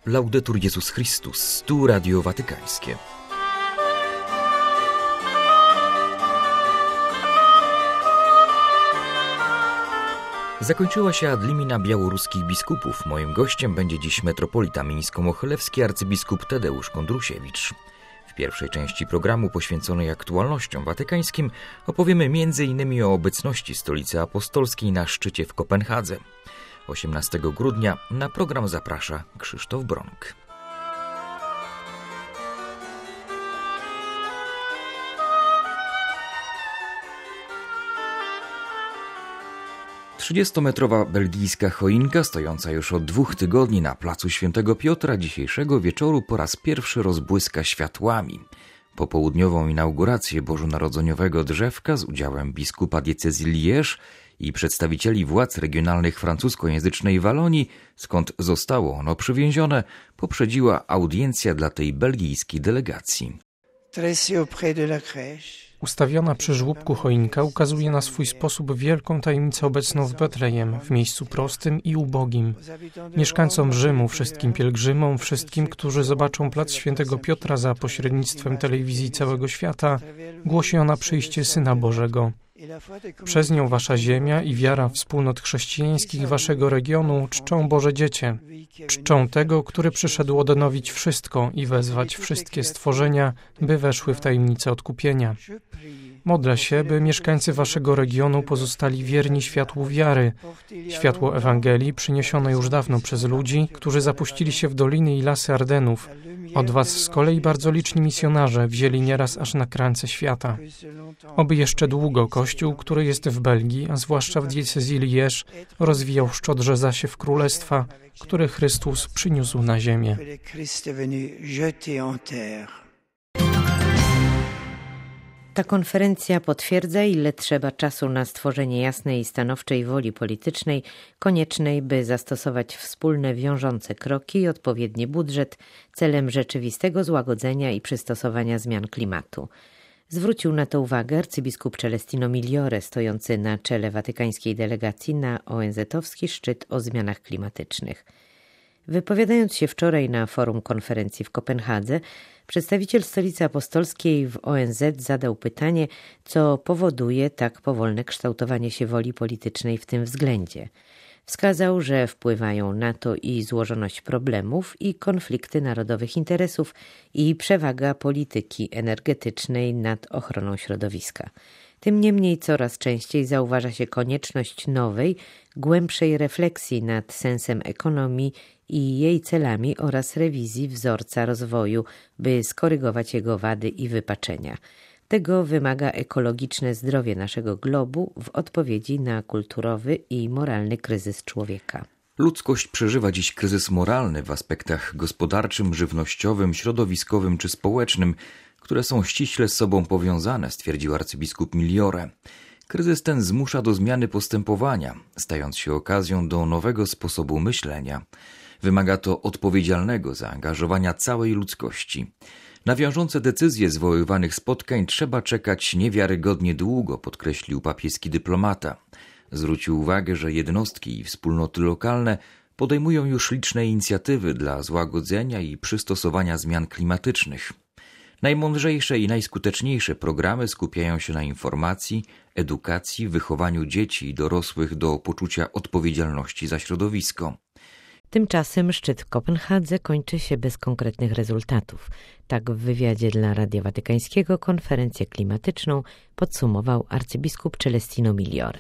Laudetur Jezus Chrystus, tu Radio Watykańskie. Zakończyła się ad limina białoruskich biskupów. Moim gościem będzie dziś metropolita mińsko-mochylewski arcybiskup Tadeusz Kondrusiewicz. W pierwszej części programu poświęconej aktualnościom watykańskim opowiemy m.in. o obecności Stolicy Apostolskiej na szczycie w Kopenhadze. 18 grudnia na program zaprasza Krzysztof Bronk. Trzydziestometrowa belgijska choinka, stojąca już od 2 tygodni na placu Świętego Piotra, dzisiejszego wieczoru po raz pierwszy rozbłyska światłami. Popołudniową inaugurację bożonarodzeniowego drzewka z udziałem biskupa diecezji Liège i przedstawicieli władz regionalnych francuskojęzycznej Walonii, skąd zostało ono przywiezione, poprzedziła audiencja dla tej belgijskiej delegacji. Ustawiona przy żłóbku choinka ukazuje na swój sposób wielką tajemnicę obecną w Betlejem, w miejscu prostym i ubogim. Mieszkańcom Rzymu, wszystkim pielgrzymom, wszystkim, którzy zobaczą plac Świętego Piotra za pośrednictwem telewizji całego świata, głosi ona przyjście Syna Bożego. Przez nią wasza ziemia i wiara wspólnot chrześcijańskich waszego regionu czczą Boże Dziecię. Czczą tego, który przyszedł odnowić wszystko i wezwać wszystkie stworzenia, by weszły w tajemnicę odkupienia. Modlę się, by mieszkańcy waszego regionu pozostali wierni światłu wiary, światło Ewangelii przyniesione już dawno przez ludzi, którzy zapuścili się w doliny i lasy Ardenów. Od was z kolei bardzo liczni misjonarze wzięli nieraz aż na krańce świata. Oby jeszcze długo Kościół, który jest w Belgii, a zwłaszcza w diecezji Liège, rozwijał szczodrze zasiew królestwa, który Chrystus przyniósł na ziemię. Ta konferencja potwierdza, ile trzeba czasu na stworzenie jasnej i stanowczej woli politycznej, koniecznej, by zastosować wspólne wiążące kroki i odpowiedni budżet celem rzeczywistego złagodzenia i przystosowania zmian klimatu. Zwrócił na to uwagę arcybiskup Celestino Migliore, stojący na czele watykańskiej delegacji na ONZ-owski szczyt o zmianach klimatycznych. Wypowiadając się wczoraj na forum konferencji w Kopenhadze, przedstawiciel Stolicy Apostolskiej w ONZ zadał pytanie, co powoduje tak powolne kształtowanie się woli politycznej w tym względzie. Wskazał, że wpływają na to i złożoność problemów, i konflikty narodowych interesów, i przewaga polityki energetycznej nad ochroną środowiska. Tym niemniej coraz częściej zauważa się konieczność nowej, głębszej refleksji nad sensem ekonomii i jej celami oraz rewizji wzorca rozwoju, by skorygować jego wady i wypaczenia. Tego wymaga ekologiczne zdrowie naszego globu w odpowiedzi na kulturowy i moralny kryzys człowieka. Ludzkość przeżywa dziś kryzys moralny w aspektach gospodarczym, żywnościowym, środowiskowym czy społecznym, które są ściśle z sobą powiązane, stwierdził arcybiskup Migliore. Kryzys ten zmusza do zmiany postępowania, stając się okazją do nowego sposobu myślenia. Wymaga to odpowiedzialnego zaangażowania całej ludzkości. Na wiążące decyzje zwoływanych spotkań trzeba czekać niewiarygodnie długo, podkreślił papieski dyplomata. Zwrócił uwagę, że jednostki i wspólnoty lokalne podejmują już liczne inicjatywy dla złagodzenia i przystosowania zmian klimatycznych. Najmądrzejsze i najskuteczniejsze programy skupiają się na informacji, edukacji, wychowaniu dzieci i dorosłych do poczucia odpowiedzialności za środowisko. Tymczasem szczyt w Kopenhadze kończy się bez konkretnych rezultatów. Tak w wywiadzie dla Radia Watykańskiego konferencję klimatyczną podsumował arcybiskup Celestino Migliore.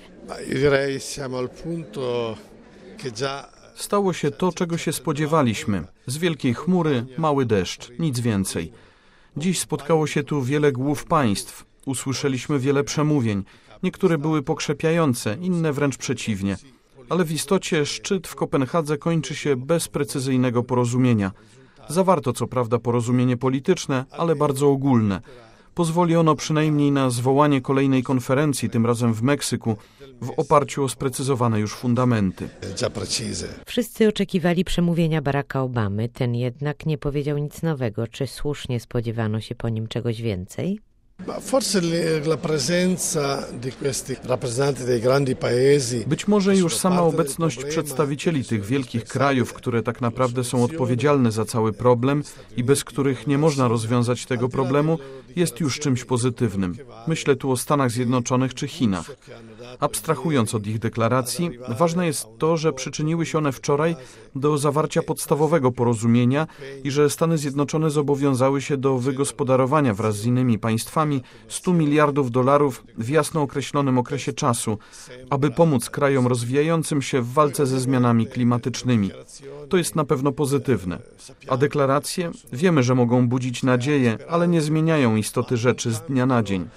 Stało się to, czego się spodziewaliśmy. Z wielkiej chmury mały deszcz, nic więcej. Dziś spotkało się tu wiele głów państw. Usłyszeliśmy wiele przemówień. Niektóre były pokrzepiające, inne wręcz przeciwnie. Ale w istocie szczyt w Kopenhadze kończy się bez precyzyjnego porozumienia. Zawarto co prawda porozumienie polityczne, ale bardzo ogólne. Pozwoli ono przynajmniej na zwołanie kolejnej konferencji, tym razem w Meksyku, w oparciu o sprecyzowane już fundamenty. Wszyscy oczekiwali przemówienia Baracka Obamy, ten jednak nie powiedział nic nowego. Czy słusznie spodziewano się po nim czegoś więcej? Być może już sama obecność przedstawicieli tych wielkich krajów, które tak naprawdę są odpowiedzialne za cały problem i bez których nie można rozwiązać tego problemu, jest już czymś pozytywnym. Myślę tu o Stanach Zjednoczonych czy Chinach. Abstrahując od ich deklaracji, ważne jest to, że przyczyniły się one wczoraj do zawarcia podstawowego porozumienia i że Stany Zjednoczone zobowiązały się do wygospodarowania wraz z innymi państwami $100 miliardów w jasno określonym okresie czasu, aby pomóc krajom rozwijającym się w walce ze zmianami klimatycznymi. To jest na pewno pozytywne. A deklaracje wiemy, że mogą budzić nadzieję, ale nie zmieniają istoty rzeczy z dnia na dzień.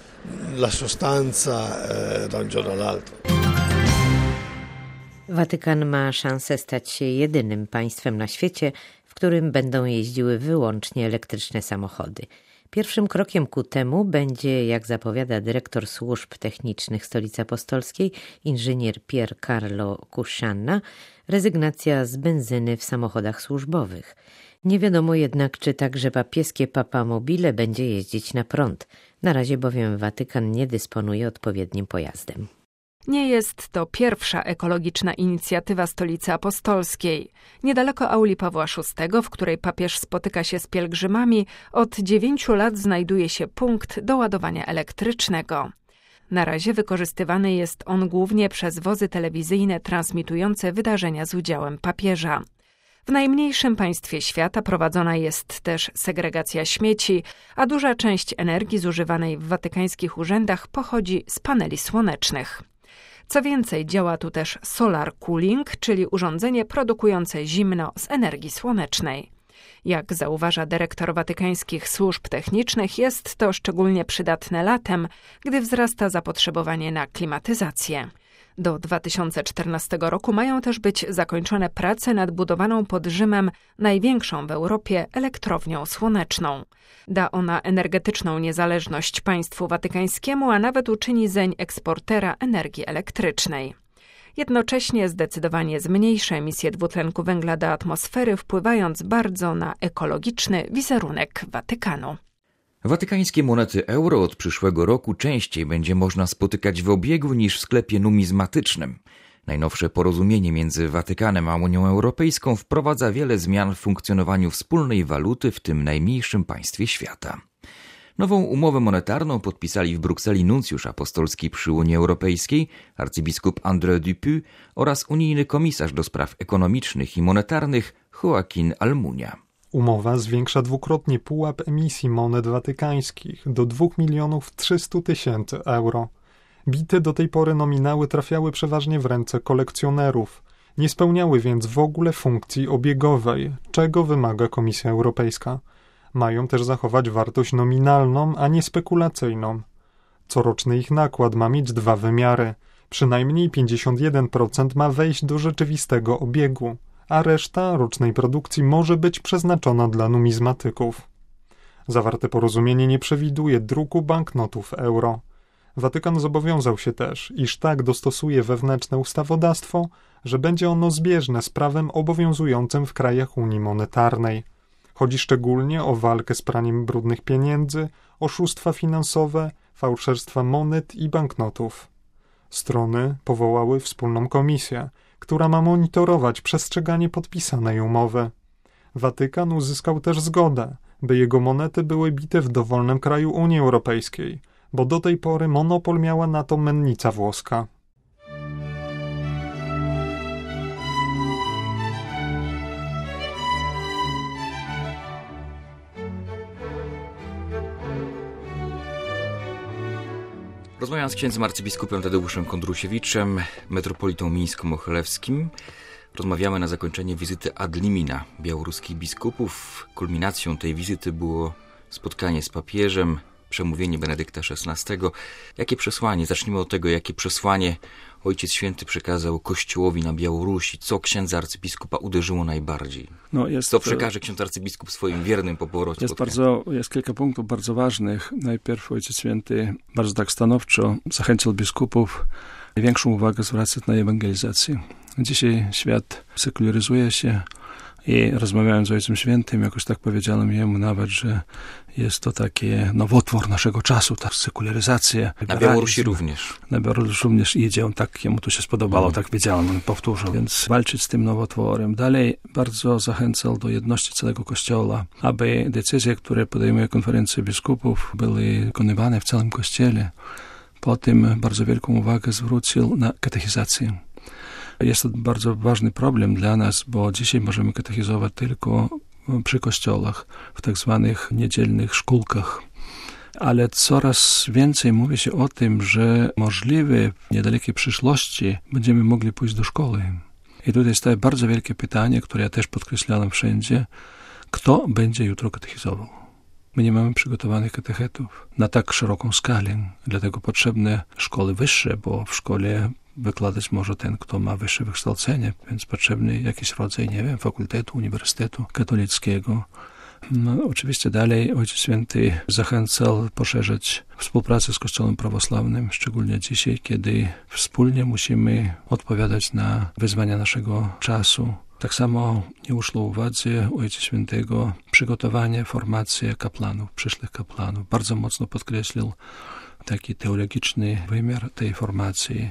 Watykan ma szansę stać się jedynym państwem na świecie, w którym będą jeździły wyłącznie elektryczne samochody. Pierwszym krokiem ku temu będzie, jak zapowiada dyrektor służb technicznych Stolicy Apostolskiej, inżynier Pier Carlo Cuscianna, rezygnacja z benzyny w samochodach służbowych. Nie wiadomo jednak, czy także papieskie Papamobile będzie jeździć na prąd. Na razie bowiem Watykan nie dysponuje odpowiednim pojazdem. Nie jest to pierwsza ekologiczna inicjatywa Stolicy Apostolskiej. Niedaleko auli Pawła VI, w której papież spotyka się z pielgrzymami, od 9 lat znajduje się punkt do ładowania elektrycznego. Na razie wykorzystywany jest on głównie przez wozy telewizyjne transmitujące wydarzenia z udziałem papieża. W najmniejszym państwie świata prowadzona jest też segregacja śmieci, a duża część energii zużywanej w watykańskich urzędach pochodzi z paneli słonecznych. Co więcej, działa tu też solar cooling, czyli urządzenie produkujące zimno z energii słonecznej. Jak zauważa dyrektor watykańskich służb technicznych, jest to szczególnie przydatne latem, gdy wzrasta zapotrzebowanie na klimatyzację. Do 2014 roku mają też być zakończone prace nad budowaną pod Rzymem największą w Europie elektrownią słoneczną. Da ona energetyczną niezależność państwu watykańskiemu, a nawet uczyni zeń eksportera energii elektrycznej. Jednocześnie zdecydowanie zmniejszy emisję dwutlenku węgla do atmosfery, wpływając bardzo na ekologiczny wizerunek Watykanu. Watykańskie monety euro od przyszłego roku częściej będzie można spotykać w obiegu niż w sklepie numizmatycznym. Najnowsze porozumienie między Watykanem a Unią Europejską wprowadza wiele zmian w funkcjonowaniu wspólnej waluty w tym najmniejszym państwie świata. Nową umowę monetarną podpisali w Brukseli nuncjusz apostolski przy Unii Europejskiej, arcybiskup André Dupuy oraz unijny komisarz do spraw ekonomicznych i monetarnych Joaquín Almunia. Umowa zwiększa dwukrotnie pułap emisji monet watykańskich do 2 300 000 euro. Bite do tej pory nominały trafiały przeważnie w ręce kolekcjonerów. Nie spełniały więc w ogóle funkcji obiegowej, czego wymaga Komisja Europejska. Mają też zachować wartość nominalną, a nie spekulacyjną. Coroczny ich nakład ma mieć 2 wymiary. Przynajmniej 51% ma wejść do rzeczywistego obiegu, a reszta rocznej produkcji może być przeznaczona dla numizmatyków. Zawarte porozumienie nie przewiduje druku banknotów euro. Watykan zobowiązał się też, iż tak dostosuje wewnętrzne ustawodawstwo, że będzie ono zbieżne z prawem obowiązującym w krajach Unii Monetarnej. Chodzi szczególnie o walkę z praniem brudnych pieniędzy, oszustwa finansowe, fałszerstwa monet i banknotów. Strony powołały wspólną komisję, która ma monitorować przestrzeganie podpisanej umowy. Watykan uzyskał też zgodę, by jego monety były bite w dowolnym kraju Unii Europejskiej, bo do tej pory monopol miała na to mennica włoska. Rozmawiam z księdzem arcybiskupem Tadeuszem Kondrusiewiczem, metropolitą mińsko-mochylewskim. Rozmawiamy na zakończenie wizyty ad limina białoruskich biskupów. Kulminacją tej wizyty było spotkanie z papieżem, przemówienie Benedykta XVI. Jakie przesłanie? Zacznijmy od tego, jakie przesłanie Ojciec Święty przekazał Kościołowi na Białorusi. Co księdza arcybiskupa uderzyło najbardziej? Co przekaże ksiądz arcybiskup swoim wiernym po powrocie? Jest kilka punktów bardzo ważnych. Najpierw Ojciec Święty bardzo tak stanowczo zachęcał biskupów największą uwagę zwracać na ewangelizację. Dzisiaj świat sekularyzuje się, I rozmawiając z Ojcem Świętym, jakoś tak powiedziałem jemu nawet, że jest to taki nowotwór naszego czasu, ta sekularyzacja. Na Białorusi również. Na Białorusi również idzie, on tak, jemu to się spodobało, tak wiedziałem, on powtórzył, więc walczyć z tym nowotworem. Dalej bardzo zachęcał do jedności całego Kościoła, aby decyzje, które podejmuje konferencja biskupów, były wykonywane w całym Kościele. Potem bardzo wielką uwagę zwrócił na katechizację. Jest to bardzo ważny problem dla nas, bo dzisiaj możemy katechizować tylko przy kościołach, w tak zwanych niedzielnych szkółkach. Ale coraz więcej mówi się o tym, że możliwe w niedalekiej przyszłości będziemy mogli pójść do szkoły. I tutaj staje bardzo wielkie pytanie, które ja też podkreślałem wszędzie. Kto będzie jutro katechizował? My nie mamy przygotowanych katechetów na tak szeroką skalę. Dlatego potrzebne szkoły wyższe, bo w szkole wykładać może ten, kto ma wyższe wykształcenie, więc potrzebny jakiś rodzaj, nie wiem, fakultetu, uniwersytetu katolickiego. No, oczywiście dalej Ojciec Święty zachęcał poszerzać współpracę z Kościołem prawosławnym, szczególnie dzisiaj, kiedy wspólnie musimy odpowiadać na wyzwania naszego czasu. Tak samo nie uszło uwadze Ojca Świętego przygotowanie, formację kapłanów, przyszłych kapłanów. Bardzo mocno podkreślił taki teologiczny wymiar tej formacji.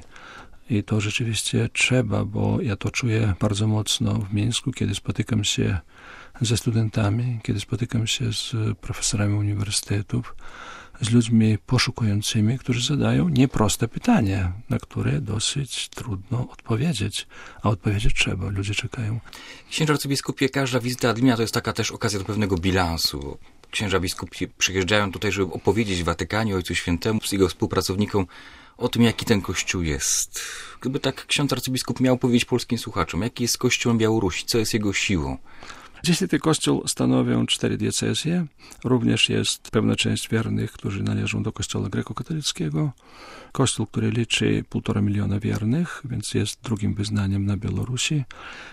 I to rzeczywiście trzeba, bo ja to czuję bardzo mocno w Mińsku, kiedy spotykam się ze studentami, kiedy spotykam się z profesorami uniwersytetów, z ludźmi poszukującymi, którzy zadają nieproste pytania, na które dosyć trudno odpowiedzieć, a odpowiedzieć trzeba, ludzie czekają. Księże arcybiskupie, każda wizyta admina to jest taka też okazja do pewnego bilansu. Księża biskupi przyjeżdżają tutaj, żeby opowiedzieć w Watykanie Ojcu Świętemu z jego współpracownikom o tym, jaki ten Kościół jest. Gdyby tak ksiądz arcybiskup miał powiedzieć polskim słuchaczom, jaki jest Kościół Białorusi, co jest jego siłą? Dzisiaj ten Kościół stanowią 4 diecezje. Również jest pewna część wiernych, którzy należą do Kościoła grekokatolickiego. Kościół, który liczy 1,5 miliona wiernych, więc jest drugim wyznaniem na Białorusi.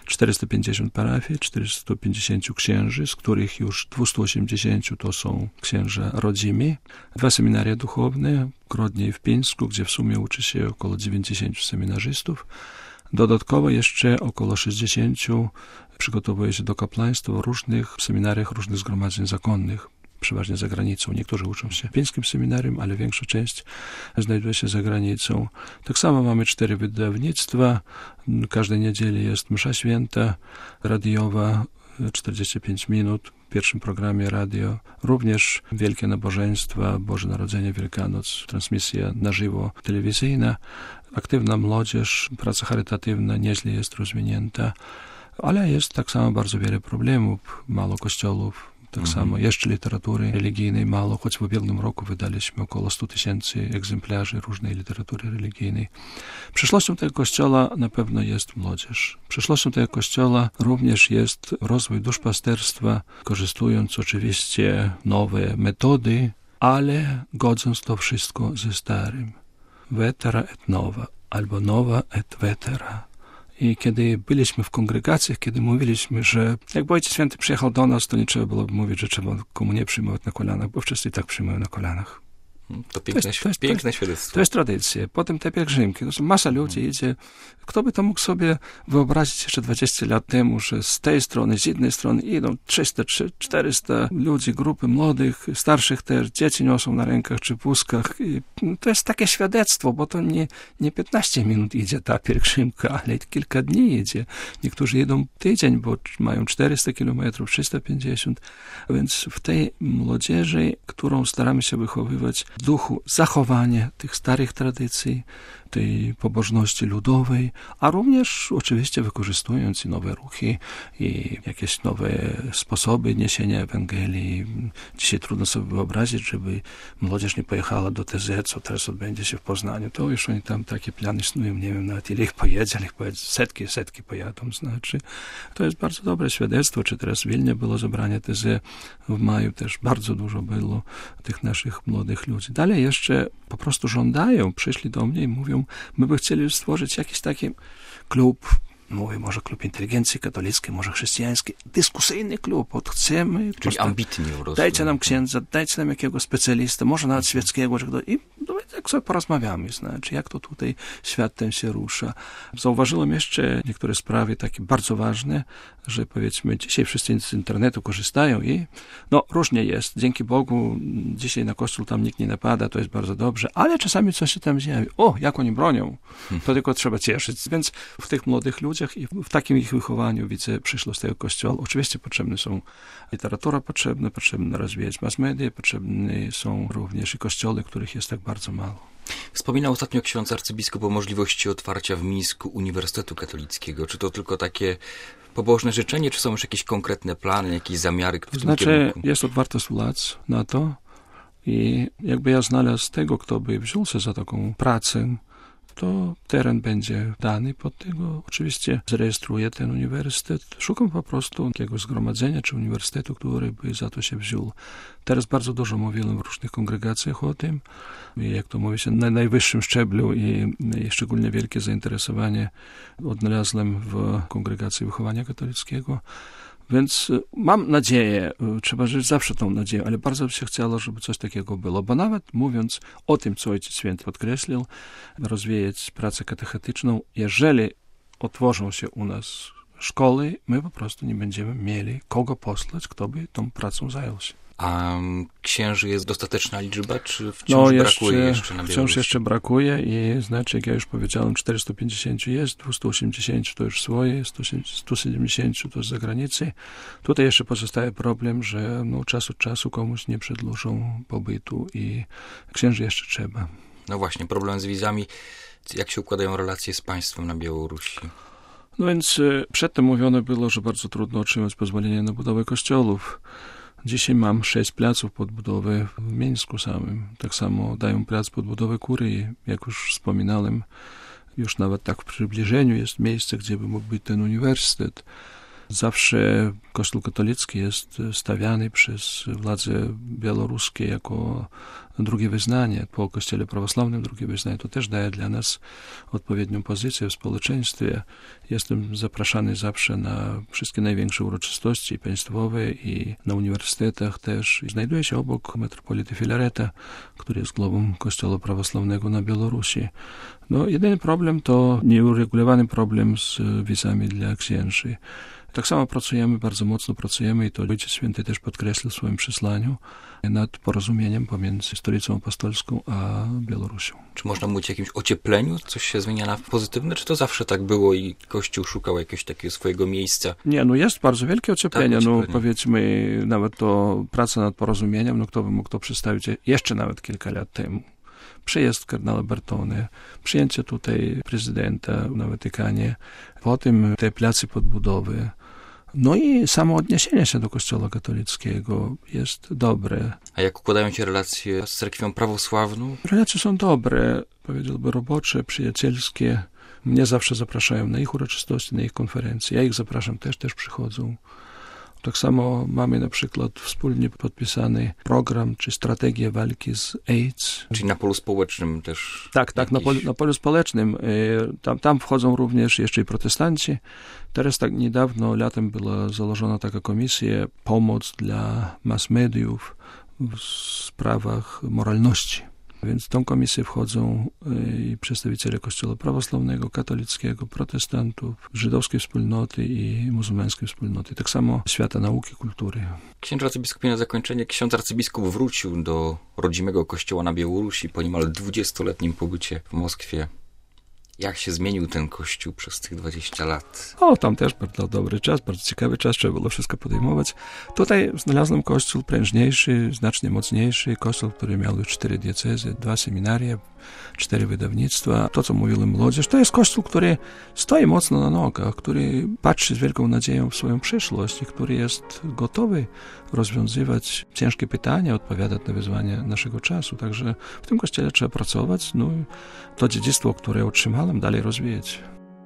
450 parafii, 450 księży, z których już 280 to są księża rodzimi. 2 seminaria duchowne, w Grodnie i w Pińsku, gdzie w sumie uczy się około 90 seminarzystów. Dodatkowo jeszcze około 60 przygotowuje się do kapłaństwa w różnych seminariach, różnych zgromadzeń zakonnych, przeważnie za granicą. Niektórzy uczą się w pińskim seminarium, ale większa część znajduje się za granicą. Tak samo mamy 4 wydawnictwa. Każdej niedzieli jest msza święta, radiowa, 45 minut. W pierwszym programie radio. Również wielkie nabożeństwa, Boże Narodzenie, Wielkanoc, transmisja na żywo telewizyjna. Aktywna młodzież, praca charytatywna nieźle jest rozwinięta, ale jest tak samo bardzo wiele problemów, mało kościołów, tak samo jeszcze literatury religijnej mało, choć w ubiegłym roku wydaliśmy około 100 000 egzemplarzy różnej literatury religijnej. Przyszłością tego kościoła na pewno jest młodzież. Przyszłością tego kościoła również jest rozwój duszpasterstwa, korzystując oczywiście nowe metody, ale godząc to wszystko ze starym. Vetera et nova, albo nowa et vetera. I kiedy byliśmy w kongregacjach, kiedy mówiliśmy, że jakby Ojciec Święty przyjechał do nas, to nie trzeba było mówić, że trzeba komunię przyjmować na kolanach, bo wszyscy i tak przyjmują na kolanach. To piękne świadectwo. To jest tradycja. Potem te pielgrzymki. To są masa ludzi idzie. Kto by to mógł sobie wyobrazić jeszcze 20 lat temu, że z tej strony, z jednej strony idą 300, 400 ludzi, grupy młodych, starszych też, dzieci niosą na rękach czy wózkach. I to jest takie świadectwo, bo to nie 15 minut idzie ta pielgrzymka, ale kilka dni idzie. Niektórzy jedą tydzień, bo mają 400 kilometrów, 350. Więc w tej młodzieży, którą staramy się wychowywać, duchu zachowanie tych starych tradycji, tej pobożności ludowej, a również oczywiście wykorzystując i nowe ruchy i jakieś nowe sposoby niesienia Ewangelii. Dzisiaj trudno sobie wyobrazić, żeby młodzież nie pojechała do TZ, co teraz odbędzie się w Poznaniu. To już oni tam takie plany snują, nie wiem nawet ile ich pojedzie, ale ich pojedzie, setki pojadą, znaczy. To jest bardzo dobre świadectwo, czy teraz w Wilnie było zebranie TZ w maju, też bardzo dużo było tych naszych młodych ludzi. Dalej jeszcze po prostu żądają, przyszli do mnie i mówią, my by chcieli stworzyć jakiś taki klub, mówię, może klub inteligencji katolickiej, może chrześcijański, dyskusyjny klub, chcemy... Czyli ambitnie po prostu. Dajcie nam księdza, dajcie nam jakiegoś specjalistę, może nawet świeckiego, i tak sobie porozmawiamy, znaczy, jak to tutaj świat ten się rusza. Zauważyłem jeszcze niektóre sprawy takie bardzo ważne, że powiedzmy dzisiaj wszyscy z internetu korzystają i różnie jest. Dzięki Bogu dzisiaj na Kościół tam nikt nie napada, to jest bardzo dobrze, ale czasami coś się tam zjawi. Jak oni bronią, to tylko trzeba cieszyć. Więc w tych młodych ludziach i w takim ich wychowaniu widzę przyszłość tego Kościoła. Oczywiście potrzebne są literatura, potrzebne rozwijać mass media, potrzebne są również i kościoły, których jest tak bardzo mało. Wspominał ostatnio ksiądz arcybiskup o możliwości otwarcia w Mińsku Uniwersytetu Katolickiego. Czy to tylko takie pobożne życzenie, czy są już jakieś konkretne plany, jakieś zamiary w tym kierunku? Jest otwartość władz na to i jakby ja znalazł tego, kto by wziął się za taką pracę, to teren będzie dany pod tego. Oczywiście zarejestruję ten uniwersytet. Szukam po prostu jakiegoś zgromadzenia czy uniwersytetu, który by za to się wziął. Teraz bardzo dużo mówiłem w różnych kongregacjach o tym. I jak to mówi się, na najwyższym szczeblu i szczególnie wielkie zainteresowanie odnalazłem w Kongregacji Wychowania Katolickiego. Więc mam nadzieję, trzeba żyć zawsze tą nadzieją, ale bardzo by się chciało, żeby coś takiego było, bo nawet mówiąc o tym, co Ojciec Święty podkreślił, rozwijać pracę katechetyczną, jeżeli otworzą się u nas szkoły, my po prostu nie będziemy mieli kogo posłać, kto by tą pracą zajął się. A księży jest dostateczna liczba, czy wciąż brakuje jeszcze na Białorusi? Wciąż jeszcze brakuje i znaczy, jak ja już powiedziałem, 450 jest, 280 to już swoje, 170 to z zagranicy. Tutaj jeszcze pozostaje problem, że czas od czasu komuś nie przedłużą pobytu i księży jeszcze trzeba. No właśnie, problem z wizami. Jak się układają relacje z państwem na Białorusi? No więc przedtem mówione było, że bardzo trudno otrzymać pozwolenie na budowę kościołów. Dzisiaj mam 6 placów pod budowę w Mińsku samym. Tak samo dają plac pod budowę kurii. Jak już wspominałem, już nawet tak w przybliżeniu jest miejsce, gdzie by mógł być ten uniwersytet. Zawsze Kościół katolicki jest stawiany przez władze białoruskie jako drugie wyznanie. Po Kościele prawosławnym drugie wyznanie to też daje dla nas odpowiednią pozycję w społeczeństwie. Jestem zapraszany zawsze na wszystkie największe uroczystości państwowe i na uniwersytetach też. Znajduję się obok metropolity Filareta, który jest głową Kościoła prawosławnego na Białorusi. Jedyny problem to nieuregulowany problem z wizami dla księży. Tak samo bardzo mocno pracujemy i to Ojciec Święty też podkreślił w swoim przesłaniu nad porozumieniem pomiędzy Stolicą Apostolską a Białorusią. Czy można mówić o jakimś ociepleniu? Coś się zmienia na pozytywne? Czy to zawsze tak było i Kościół szukał jakiegoś takiego swojego miejsca? Nie, jest bardzo wielkie ocieplenie. Powiedzmy, nawet to praca nad porozumieniem, kto by mógł to przedstawić jeszcze nawet kilka lat temu. Przyjazd kardynała Bertone, przyjęcie tutaj prezydenta na Watykanie, potem te placy podbudowy. I samo odniesienie się do Kościoła katolickiego jest dobre. A jak układają się relacje z cerkwią prawosławną? Relacje są dobre, powiedziałbym robocze, przyjacielskie. Mnie zawsze zapraszają na ich uroczystości, na ich konferencje. Ja ich zapraszam, też przychodzą. Tak samo mamy na przykład wspólnie podpisany program czy strategię walki z AIDS. Czyli na polu społecznym też? Tak, na polu społecznym. Tam wchodzą również jeszcze i protestanci. Teraz tak niedawno, latem była założona taka komisja pomoc dla mass mediów w sprawach moralności. Więc w tą komisję wchodzą i przedstawiciele Kościoła prawosławnego, katolickiego, protestantów, żydowskiej wspólnoty i muzułmańskiej wspólnoty. Tak samo świata nauki, kultury. Księże arcybiskupie, na zakończenie, ksiądz arcybiskup wrócił do rodzimego kościoła na Białorusi po niemal 20-letnim pobycie w Moskwie. Jak się zmienił ten kościół przez tych 20 lat? Tam też bardzo dobry czas, bardzo ciekawy czas, trzeba było wszystko podejmować. Tutaj znalazłem kościół prężniejszy, znacznie mocniejszy, kościół, który miał już 4 diecezy, 2 seminaria, 4 wydawnictwa. To, co mówiłem młodzież, to jest kościół, który stoi mocno na nogach, który patrzy z wielką nadzieją w swoją przyszłość i który jest gotowy rozwiązywać ciężkie pytania, odpowiadać na wyzwania naszego czasu. Także w tym kościele trzeba pracować, i to dziedzictwo, które otrzymałem, dalej rozwijać.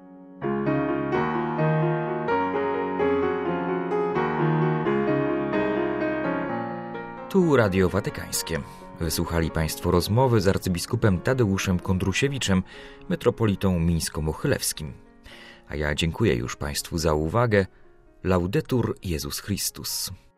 Tu Radio Watykańskie. Wysłuchali Państwo rozmowy z arcybiskupem Tadeuszem Kondrusiewiczem, metropolitą mińsko-mochylewskim. A ja dziękuję już Państwu za uwagę. Laudetur Jezus Chrystus.